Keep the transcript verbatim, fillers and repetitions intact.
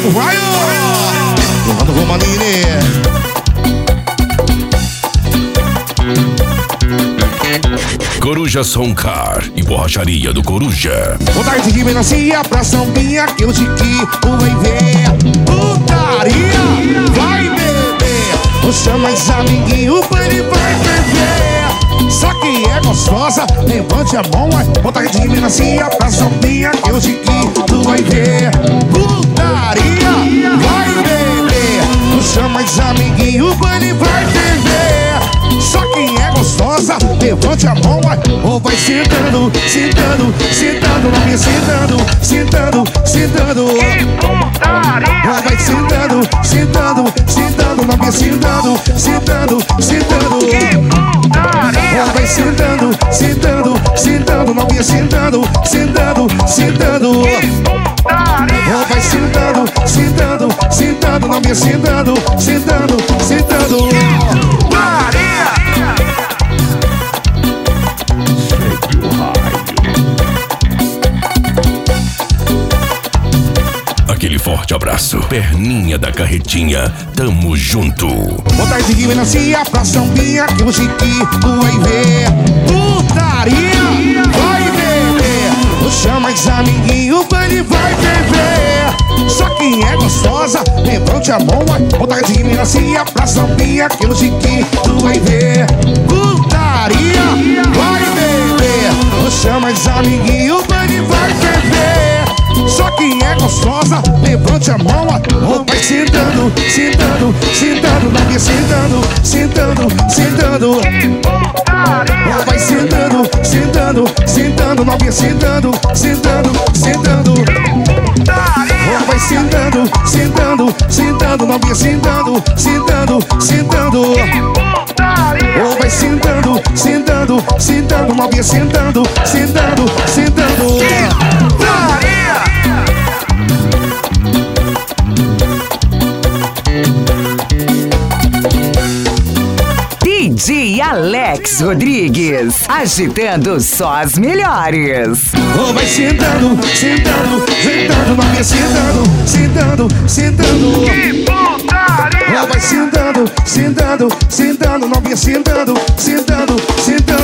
Thiago Ryan, Ronaldo Romanini. Coruja Soncar e borracharia do Coruja. Vontade de melancia pra sambinha que o Chiquito vai ver. Putaria, vai beber. Chama os amiguinhos, ele vai beber. Só que é gostosa, levante a mão. Vontade de melancia pra sambinha que o Chiquito vai ver. Putaria, vai beber. Chama os amiguinhos, ele vai beber. Só quem é gostosa, levante a mão, ou vai sentando, sentando, sentando, na minha sentando, sentando, sentando. Ou vai sentando, sentando, sentando, na minha sentando, sentando, sentando. Ou vai sentando, sentando, sentando, na minha sentando, sentando, sentando. Ou vai sentando, sentando, sentando, na minha sentando, sentando, sentando. Aquele forte abraço, perninha da carretinha, tamo junto. Vontade de melancia pra sambinha que o Chiquito vai ver. Putaria, vai beber. Chama os amiguinhos, ele vai beber. Só quem é gostosa, levante a mão. Vontade de melancia pra sambinha que o Chiquito vai ver. Putaria, vai beber. Chama os amiguinhos, ele vai beber. Só quem é gostosa, levante a mão, ou vai sentando, sentando, sentando, na minha sentando, sentando, sentando. Ou vai sentando, sentando, sentando, na minha sentando, sentando, sentando. Ou vai sentando, sentando, sentando, na minha sentando, sentando, sentando. Ou vai sentando, sentando, sentando, na minha sentando, sentando, sentando. D J Alex Rodrigues, agitando só as melhores. Ou vai sentando, sentando, sentando, na minha sentando, sentando, sentando. Que putaria! Ou vai sentando, sentando, sentando, na minha sentando, sentando, sentando.